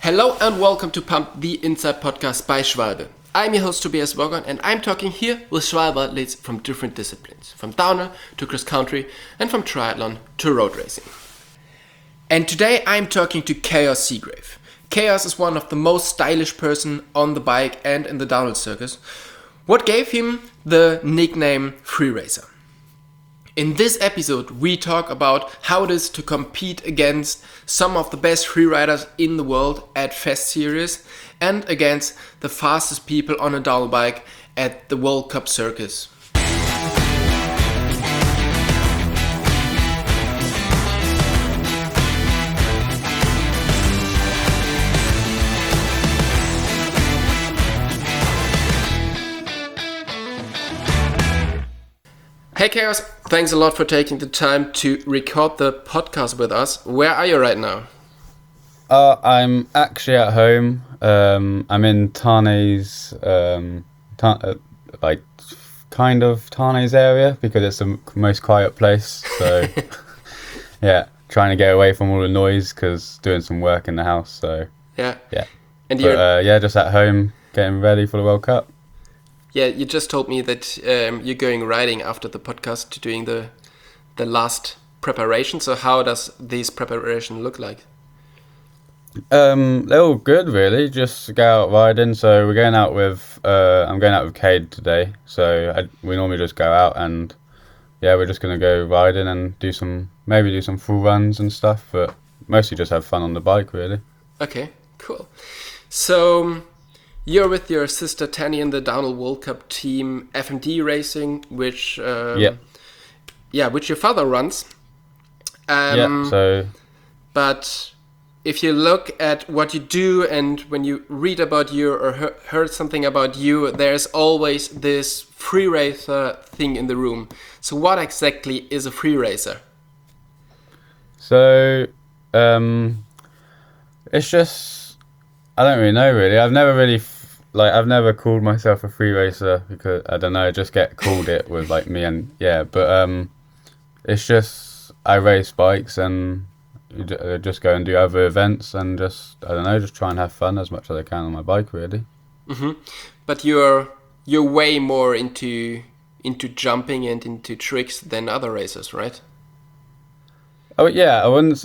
Hello and welcome to Pump, the Inside Podcast by Schwalbe. I'm your host Tobias Wogon and I'm talking here with Schwalbe athletes from different disciplines, from downhill to cross country and from triathlon to road racing. And today I'm talking to Chaos Seagrave. Chaos is one of the most stylish person on the bike and in the downhill circus. What gave him the nickname Free Racer? In this episode, we talk about how it is to compete against some of the best freeriders in the world at Fest Series and against the fastest people on a downhill bike at the World Cup Circus. Hey Chaos, thanks a lot for taking the time to record the podcast with us. Where are you right now? I'm actually at home. I'm in Tane's, kind of Tane's area because it's the most quiet place. So, yeah, trying to get away from all the noise because doing some work in the house. So, yeah. And just at home getting ready for the World Cup. Yeah, you just told me that you're going riding after the podcast to doing the last preparation. So how does this preparation look like? They're all good, really. Just go out riding. So we're going out with I'm going out with Cade today. So we normally just go out and we're just gonna go riding and do some full runs and stuff. But mostly just have fun on the bike, really. Okay, cool. So you're with your sister Tani in the Downhill World Cup team FMD Racing, which which your father runs. But if you look at what you do and when you read about you or heard something about you, there's always this free racer thing in the room. So what exactly is a free racer? So it's just, I don't really know really. I've never called myself a free racer because I don't know, I just get called it with like me and it's just I race bikes and just go and do other events and just try and have fun as much as I can on my bike really. Mm-hmm. But you're way more into jumping and into tricks than other racers, right? Oh yeah,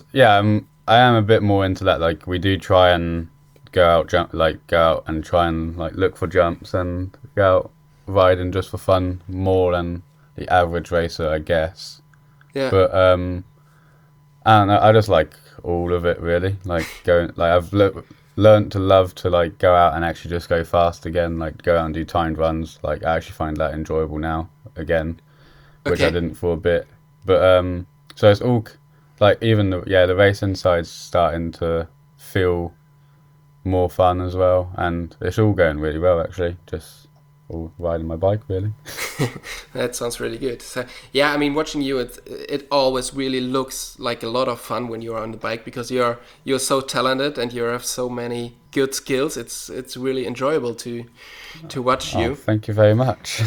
I am a bit more into that. Like we do try and go out and try and like look for jumps and go out riding just for fun more than the average racer, I guess. Yeah. But I don't know, I just like all of it really. Like I've learned to love to like go out and actually just go fast again, like go out and do timed runs. Like I actually find that enjoyable now again, which I didn't for a bit. But so it's all like even the racing side's starting to feel more fun as well, and it's all going really well actually, just all riding my bike really. That sounds really good. So yeah, I mean watching you, it always really looks like a lot of fun when you're on the bike because you're so talented and you have so many good skills. It's really enjoyable to watch you. Thank you very much.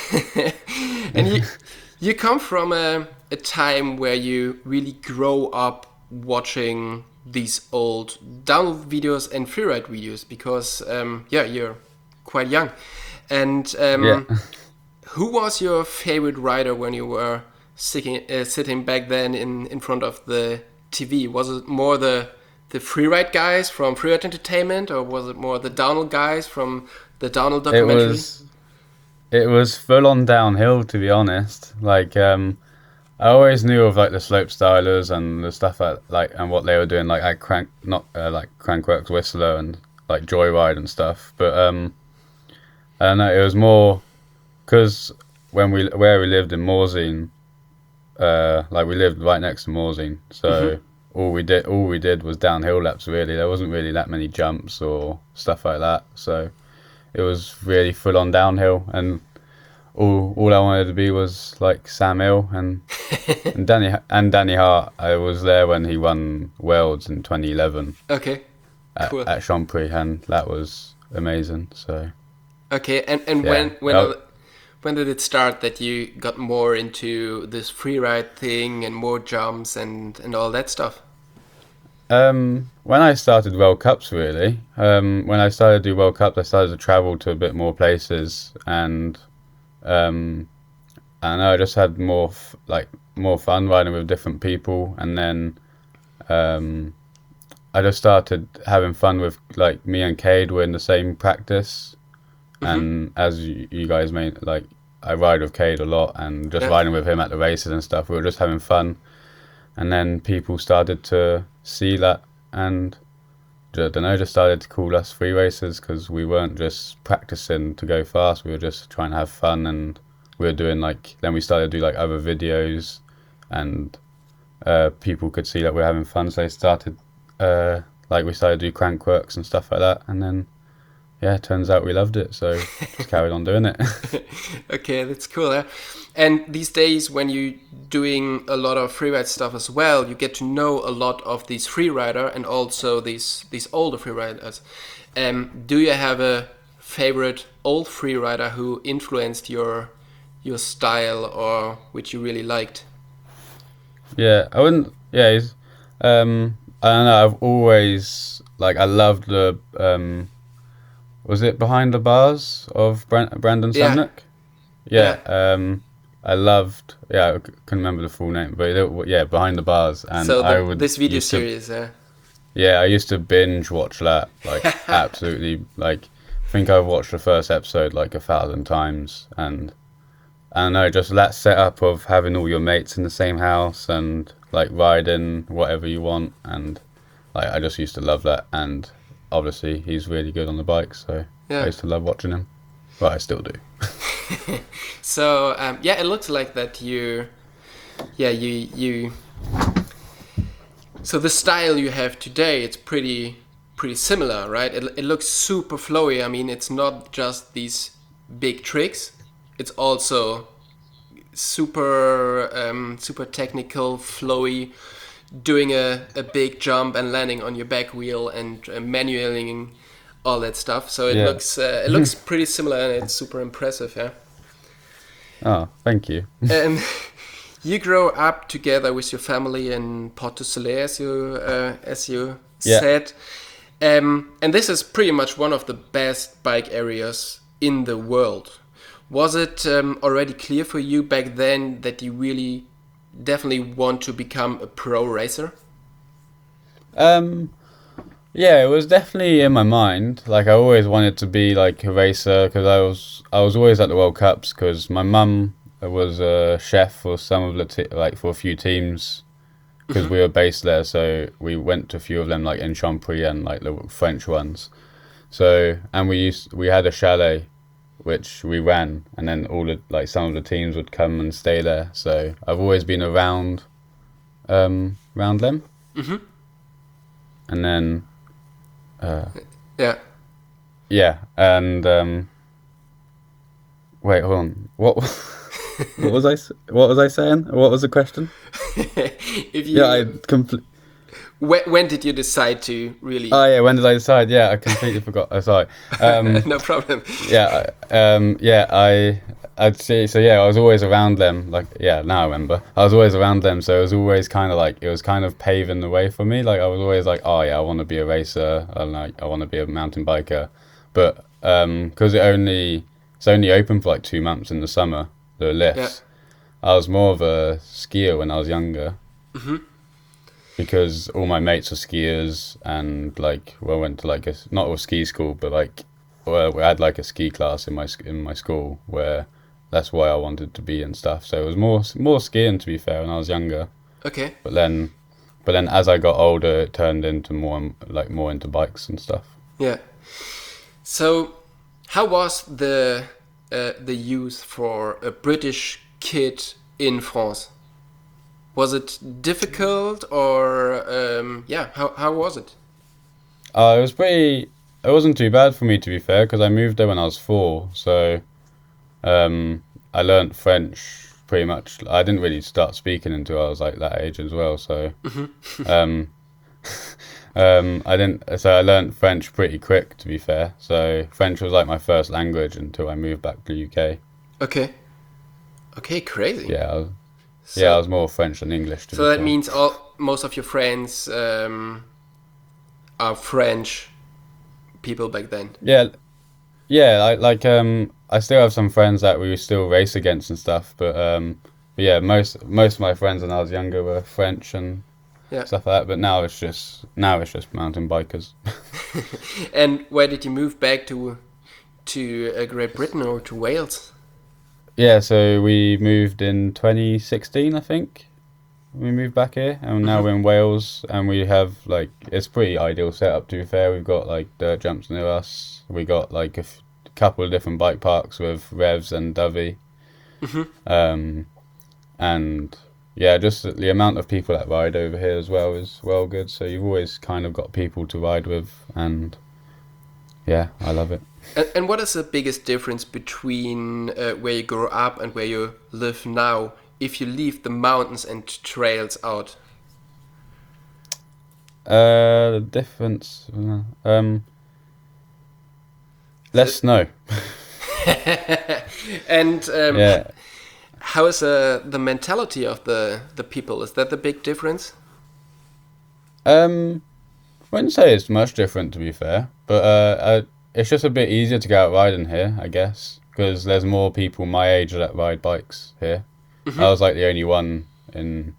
And you come from a time where you really grow up watching these old downhill videos and freeride videos because you're quite young. And who was your favorite rider when you were sitting back then in front of the TV? Was it more the freeride guys from Freeride Entertainment, or was it more the downhill guys from the downhill documentary? It was full on downhill, to be honest. Like I always knew of like the slope stylers and the stuff and what they were doing, like at Crankworx Whistler and like Joyride and stuff. But I don't know, it was more because where we lived in Morzine, we lived right next to Morzine, so all we did was downhill laps really. There wasn't really that many jumps or stuff like that, so it was really full on downhill, and all I wanted to be was like Sam Hill and Danny Hart. I was there when he won Worlds in 2011. Okay, cool. At Chantpry, and that was amazing. So okay, and when did it start that you got more into this freeride thing and more jumps and all that stuff? When I started World Cups, really, when I started to do World Cups, I started to travel to a bit more places, and um, I don't know, I just had more fun riding with different people, and then um, I just started having fun with like me and Cade were in the same practice, Mm-hmm. and as you guys may like, I ride with Cade a lot, and just Yeah. riding with him at the races and stuff, we were just having fun, and then people started to see that, and I don't know, just started to call us free racers because we weren't just practicing to go fast. We were just trying to have fun, and we were doing like. Then we started to do like other videos, and people could see that we are having fun. So they started, we started to do crank works and stuff like that, and then yeah, it turns out we loved it. So just carried on doing it. Okay, that's cool. Yeah? And these days, when you're doing a lot of freeride stuff as well, you get to know a lot of these freerider and also these older freeriders. Do you have a favorite old freerider who influenced your style or which you really liked? Yeah, I wouldn't. Yeah, I don't know. I've always like I loved the. Was it Behind the Bars of Brandon Yeah, Samnick? Yeah, yeah. I loved. Yeah, I couldn't remember the full name, but yeah, Behind the Bars, and So I the would this video used to. series. Yeah, I used to binge watch that, like absolutely. Like, I think I've watched the first episode like 1,000 times, and I don't know, just that setup of having all your mates in the same house and like riding whatever you want, and like I just used to love that, and obviously he's really good on the bike, so I Yeah. used to love watching him. Well, I still do. So yeah, it looks like that yeah, you. So the style you have today, it's pretty similar, right? It looks super flowy. I mean, it's not just these big tricks. It's also super technical, flowy, doing a big jump and landing on your back wheel and manualing all that stuff. So Yeah. it looks pretty similar and it's super impressive, yeah. Oh, thank you. And you grow up together with your family in Port du Soleil, as you Yeah. said, and this is pretty much one of the best bike areas in the world. Was it already clear for you back then that you really definitely want to become a pro racer? Um, yeah, it was definitely in my mind. Like I always wanted to be like a racer because I was always at the World Cups because my mum was a chef for some of the like for a few teams because we were based there. So we went to a few of them like in Champouy and like the French ones. So and we had a chalet which we ran, and then all the like some of the teams would come and stay there. So I've always been around them, and then Yeah. yeah, and wait, hold on. What what was I saying? What was the question? If Yeah, I you complete. when did you decide to really? Oh yeah, when did I decide? Yeah, I completely forgot. Oh, sorry. No problem. Yeah, yeah, I'd say so. Yeah, I was always around them. Like, yeah, now I remember. I was always around them, so it was always kind of like it was kind of paving the way for me. Like, I was always like, oh yeah, I want to be a racer. I want to be a mountain biker, but because it's only open for like 2 months in the summer, the Yeah. lifts. I was more of a skier when I was younger. Because all my mates were skiers, and like we went to like not a ski school, but like we had like a ski class in my school where that's why I wanted to be and stuff. So it was more skiing, to be fair, when I was younger. Okay. But then as I got older, it turned into more into bikes and stuff. Yeah. So, how was the youth for a British kid in France? Was it difficult or yeah? How was it? It was pretty. It wasn't too bad for me, to be fair, because I moved there when I was 4. So I learnt French pretty much. I didn't really start speaking until I was like that age as well. So um, I didn't. So I learnt French pretty quick, to be fair. So French was like my first language until I moved back to the UK. Okay. Okay, crazy. Yeah, So, I was more French than English, to so be that fair. means most of your friends French people back then. Yeah, yeah. I still have some friends that we still race against and stuff, but yeah, most of my friends when I was younger were French and Yeah. stuff like that. But now it's just mountain bikers. And where did you move back to Great Britain or to Wales? Yeah, so we moved in 2016, I think. We moved back here, and now we're in Wales, and we have like it's pretty ideal setup. To be fair, we've got like dirt jumps near us. We got like a couple of different bike parks with Revs and Dovey, and yeah, just the amount of people that ride over here as well is well good. So you've always kind of got people to ride with, and yeah, I love it. And what is the biggest difference between where you grew up and where you live now, if you leave the mountains and trails out? The difference, less snow. And Yeah. how is the mentality of the people? Is that the big difference? I wouldn't say it's much different, to be fair, but it's just a bit easier to go out riding here, I guess, because there's more people my age that ride bikes here. I was like the only one in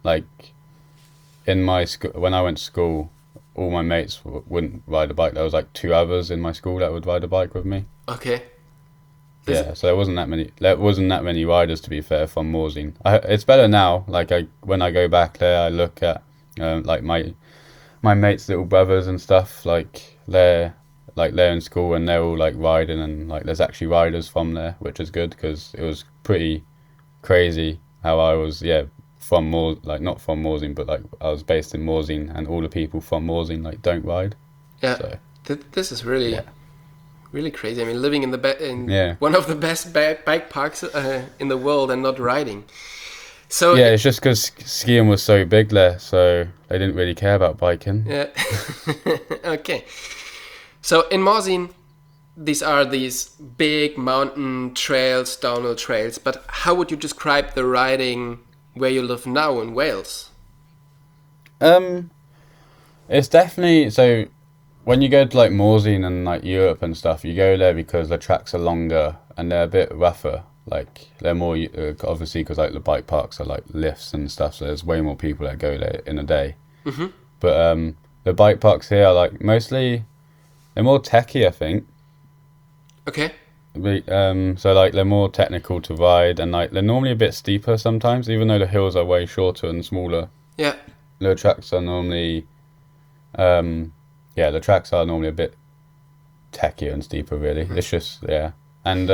my school when I went to school. All my mates wouldn't ride a bike. There was like 2 others in my school that would ride a bike with me. Okay. Yeah, so there wasn't that many riders, to be fair, from Morzine. It's better now. When I go back there, I look at like my mates' little brothers and stuff. They're in school and they're all like riding, and like there's actually riders from there, which is good because it was pretty crazy how I was from not from Morzine, but like I was based in Morzine, and all the people from Morzine like don't ride. Yeah. So, This is really really crazy. I mean, living in one of the best bike parks in the world and not riding. So yeah, it's just because skiing was so big there, so they didn't really care about biking. Yeah. Okay. So in Morzine, these big mountain trails, downhill trails. But how would you describe the riding where you live now in Wales? It's definitely so. When you go to like Morzine and like Europe and stuff, you go there because the tracks are longer and they're a bit rougher. Like they're more obviously because like the bike parks are like lifts and stuff, so there's way more people that go there in a day. But the bike parks here are like mostly they're more techy, I think. Okay. So like they're more technical to ride, and like they're normally a bit steeper sometimes, even though the hills are way shorter and smaller. Yeah. The tracks are normally, the tracks are normally a bit techier and steeper. Really, it's just and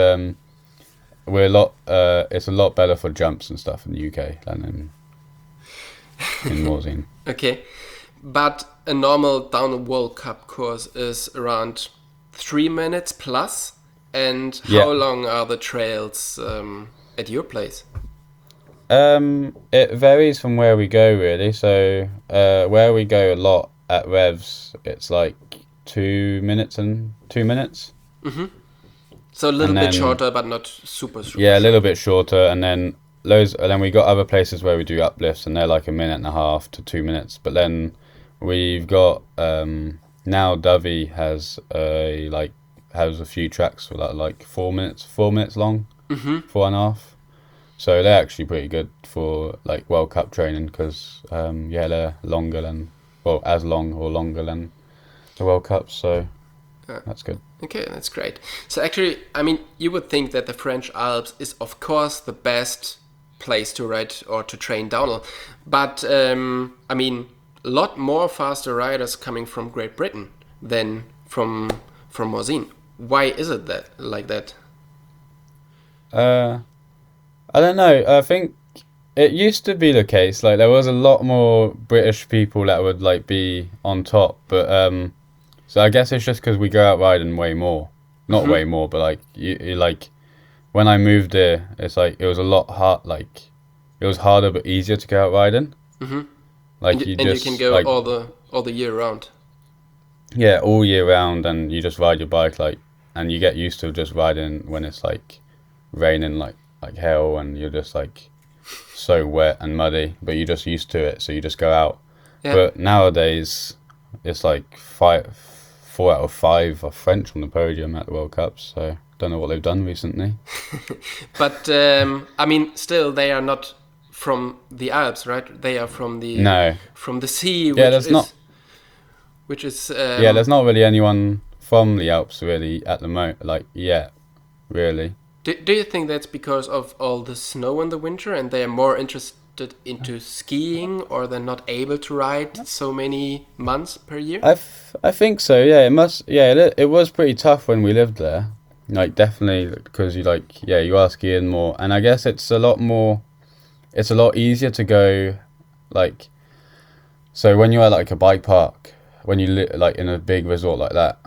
it's a lot better for jumps and stuff in the UK than in Morzine. Okay, but a normal downhill World Cup course is around 3 minutes plus. And how long are the trails at your place? It varies from where we go, really. So where we go a lot at Revs, it's like 2 minutes and 2 minutes. So a little bit shorter, but not super short. Yeah, a little bit shorter, and then we got other places where we do uplifts, and they're like 1.5 to 2 minutes. But then we've got now Dovey has a few tracks for like 4 minutes long, 4.5. So they're actually pretty good for like World Cup training because they're longer than as long or longer than the World Cup. So that's good. Okay, that's great. So actually, I mean, you would think that the French Alps is of course the best place to ride or to train downhill, but I mean, a lot more faster riders coming from Great Britain than from Morzine. Why is it like that? I don't know. I think it used to be the case. Like there was a lot more British people that would like be on top, but so I guess it's just because we go out riding way more. Not way more, but like you like when I moved there, it's like it was a lot hard. Like it was harder but easier to go out riding. Like you can go like, all the year round. Yeah, all year round, and you just ride your bike and you get used to just riding when it's like raining like hell, and you're just like so wet and muddy, but you're just used to it, so you just go out. But nowadays, it's like 4 out of 5 are French on the podium at the World Cups. So don't know what they've done recently. But I mean, still, they are not from the Alps, right? They are from the No. from the sea, Yeah, there's not. which is Yeah, there's not really anyone from the Alps really at the moment. Like yet, really. Do you think that's because of all the snow in the winter, and they are more interested into skiing, or they're not able to ride so many months per year? I think so. Yeah, it must. Yeah, it was pretty tough when we lived there. Like definitely because you are skiing more, and I guess it's a lot more. It's a lot easier to go, like. So when you're at like a bike park, when you like in a big resort like that,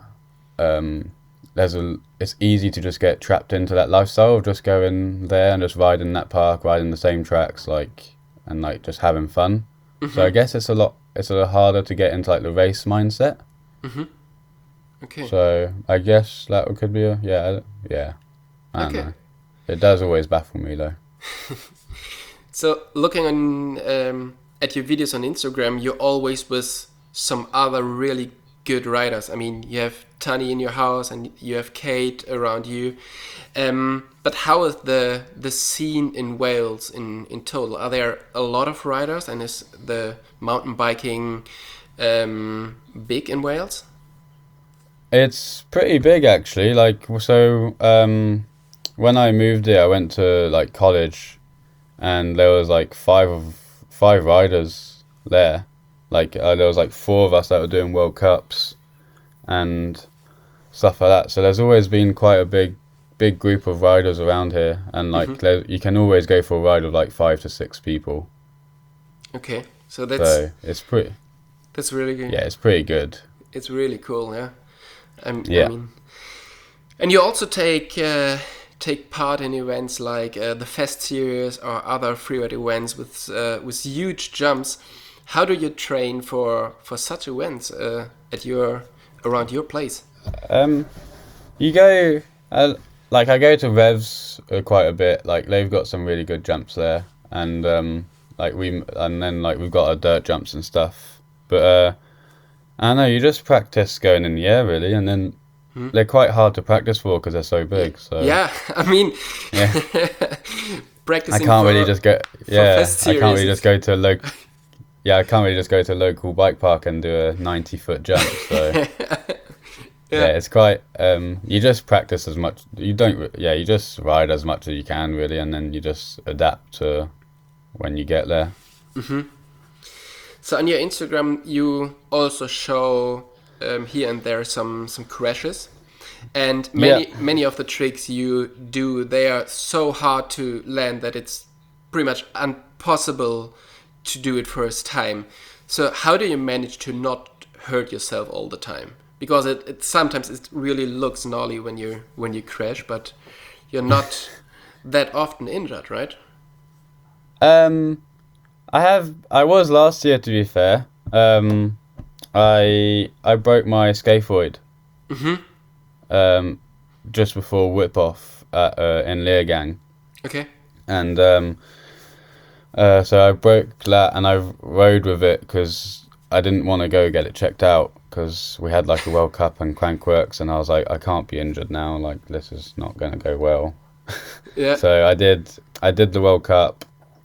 it's easy to just get trapped into that lifestyle of just going there and just riding that park, riding the same tracks, and just having fun. So I guess it's a lot harder to get into like the race mindset. Okay. So I guess that could be yeah. I don't know. It does always baffle me though. So looking on at your videos on Instagram, you're always with some other really good riders. I mean, you have Tani in your house and you have Kate around you. But how is the scene in Wales in total? Are there a lot of riders, and is the mountain biking big in Wales? It's pretty big actually. When I moved here, I went to like college, and there was like five riders there. There was like 4 of us that were doing World Cups and stuff like that. So there's always been quite a big group of riders around here, and you can always go for a ride with like 5 to 6 people. Okay, so that's really good. Yeah, it's pretty good. It's really cool, yeah. I Yeah. mean, and you also take part in events like the Fest series or other freeride events with huge jumps. How do you train for such events around your place? You go I go to Revs quite a bit. Like they've got some really good jumps there, and we've got our dirt jumps and stuff. But I don't know, you just practice going in the air really, and then they're quite hard to practice for because they're so big. So yeah, I mean, yeah. practicing. I can't really just go. Yeah, Fest I can't really series just go to a local. Yeah, I can't really just go to a local bike park and do a 90-foot jump. So yeah, it's quite. You just practice as much. You don't. Yeah, you just ride as much as you can really, and then you just adapt to when you get there. So on your Instagram, you also show here and there some crashes, and many of the tricks you do, they are so hard to land that it's pretty much impossible to do it first time. So how do you manage to not hurt yourself all the time? Because it sometimes it really looks gnarly when you crash, but you're not that often injured, right? I was last year, to be fair. I broke my scaphoid. Just before whip off in Leogang. Okay. And so I broke that, and I rode with it because I didn't want to go get it checked out because we had like a World Cup and Crankworks, and I was like, I can't be injured now. Like this is not going to go well. Yeah. So I did the World Cup,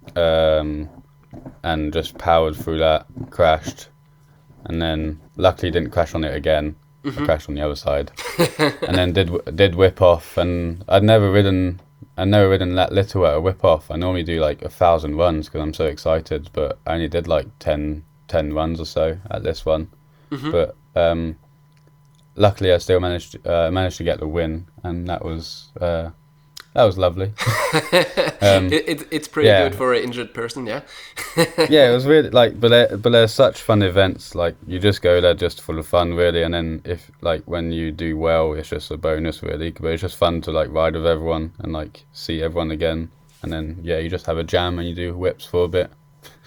and just powered through that. Crashed, and then luckily didn't crash on it again. I crashed on the other side, and then did whip off. And I'd never ridden that little at a whip off. I normally do like 1,000 runs because I'm so excited, but I only did like 10 runs or so at this one. But luckily I still managed to get the win, and that was lovely. It's pretty good for an injured person, yeah. Yeah, it was really but they're such fun events. Like you just go there just for the fun, really, and then if when you do well, it's just a bonus, really. But it's just fun to ride with everyone and see everyone again, and then you just have a jam and you do whips for a bit.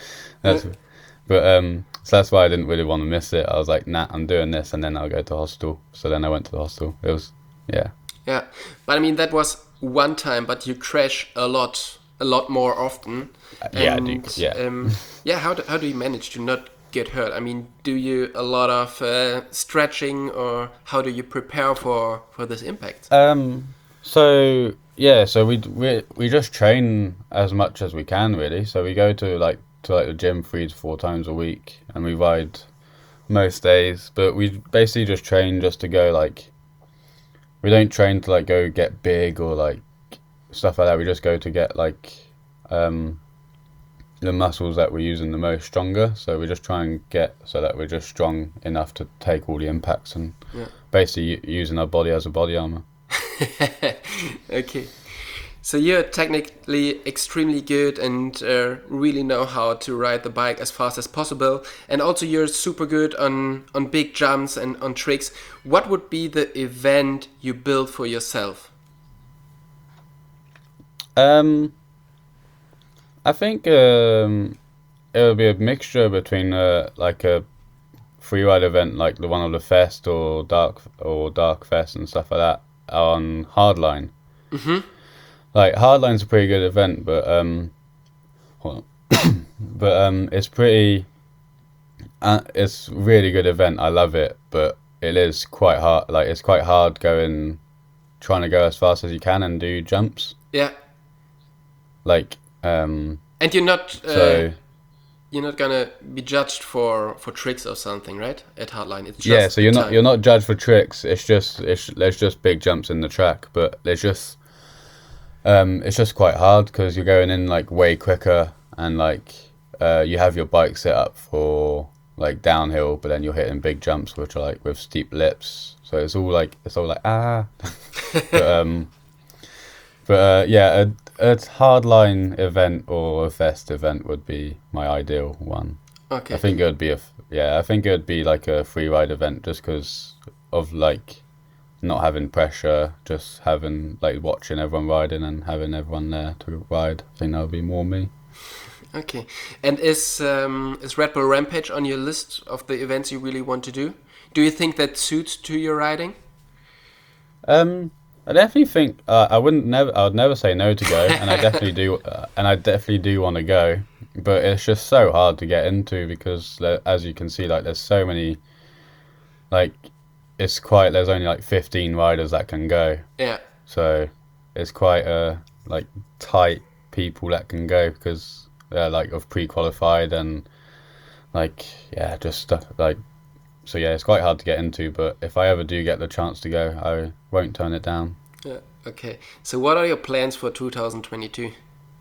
So that's why I didn't really want to miss it. I was like, nah, I'm doing this, and then I'll go to hostel. So then I went to the hostel. It was Yeah, but I mean that was one time, but you crash a lot more often. Yeah, I do. Yeah. How do you manage to not get hurt? I mean, do you a lot of stretching, or how do you prepare for this impact? So yeah, so we just train as much as we can really. So we go to the gym 3 to 4 times a week, and we ride most days. But we basically just train just to go like. We don't train to like go get big or like stuff like that. We just go to get like the muscles that we're using the most stronger. So we just try and get so that we're just strong enough to take all the impacts and basically using our body as a body armor. Okay. So you're technically extremely good and really know how to ride the bike as fast as possible. And also you're super good on big jumps and on tricks. What would be the event you build for yourself? I think it would be a mixture between like a freeride event like the one of the Fest or Dark Fest and stuff like that on Hardline. Mm-hmm. Like Hardline's a pretty good event, but hold on. But it's pretty. It's a really good event. I love it, but it is quite hard. Like it's quite hard trying to go as fast as you can and do jumps. Yeah. Like and you're not gonna be judged for tricks or something, right? At Hardline, it's just So you're not judged for tricks. There's just big jumps in the track, but it's just quite hard because you're going in like way quicker and like you have your bike set up for like downhill, but then you're hitting big jumps which are like with steep lips. So it's all like ah. but yeah, a Hardline event or a Fest event would be my ideal one. Okay. I think it would be like a freeride event just because of like not having pressure, just having like watching everyone riding and having everyone there to ride. I think that would be more me. Okay. And is Red Bull Rampage on your list of the events you really want to do? Do you think that suits to your riding? I definitely think I would never say no to go, and I definitely do want to go, but it's just so hard to get into because as you can see, like there's so many, like there's only like 15 riders that can go. Yeah. So it's quite like tight people that can go because they're like of pre-qualified and like just stuff like. So yeah, it's quite hard to get into, but if I ever do get the chance to go, I won't turn it down. Yeah. Okay. So what are your plans for 2022?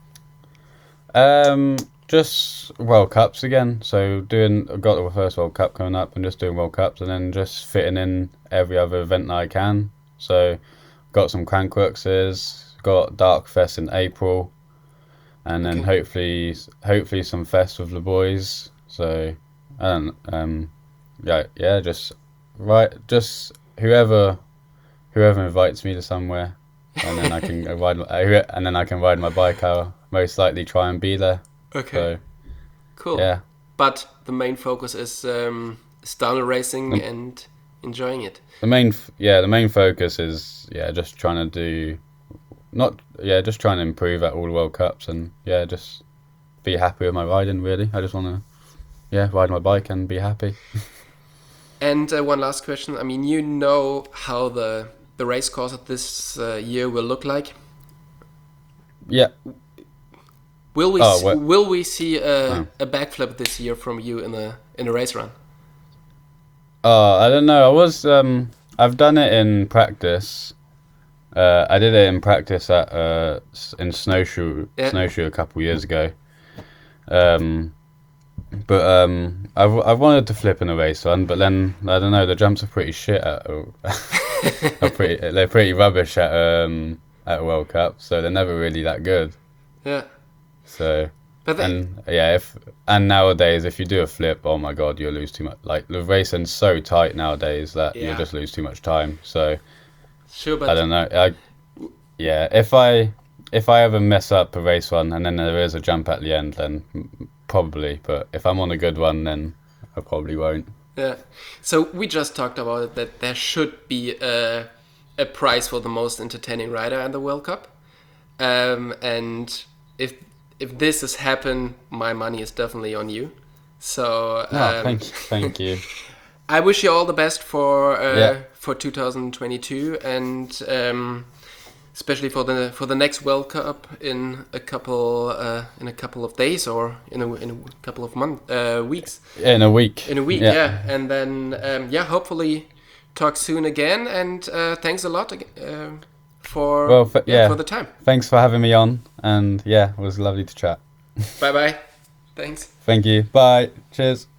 Just World Cups again. So I've got the first World Cup coming up and just doing World Cups and then just fitting in every other event that I can. So got some Crankworxes, got Dark Fest in April, and then hopefully some Fest with the boys. So just whoever invites me to somewhere, and then I can ride my bike. I'll most likely try and be there. Okay. So, cool. Yeah. But the main focus is downhill racing and enjoying it. The main focus is just trying to just trying to improve at all the World Cups and just be happy with my riding. Really, I just want to ride my bike and be happy. And one last question. I mean, you know how the race course of this year will look like? Yeah. Will we see a backflip this year from you in a race run? I don't know. I've done it in practice. I did it in practice in snowshoe a couple years ago. But I've wanted to flip in a race run, but then I don't know. The jumps are pretty shit. They're pretty rubbish at a World Cup, so they're never really that good. Yeah. So nowadays if you do a flip, oh my god, you'll lose too much. Like the racing's so tight nowadays that you'll just lose too much time. So sure, but I don't know. If I ever mess up a race run and then there is a jump at the end, then probably. But if I'm on a good one, then I probably won't. Yeah. So we just talked about it, that there should be a prize for the most entertaining rider in the World Cup, and if this has happened, my money is definitely on you. So Thank you. I wish you all the best for Yeah. for 2022, and especially for the next World Cup in a couple of days, or in a couple of weeks. In a week. In a week, yeah. And then hopefully talk soon again. And thanks a lot for the time. Thanks for having me on, and it was lovely to chat. Bye bye. Thanks. Thank you. Bye. Cheers.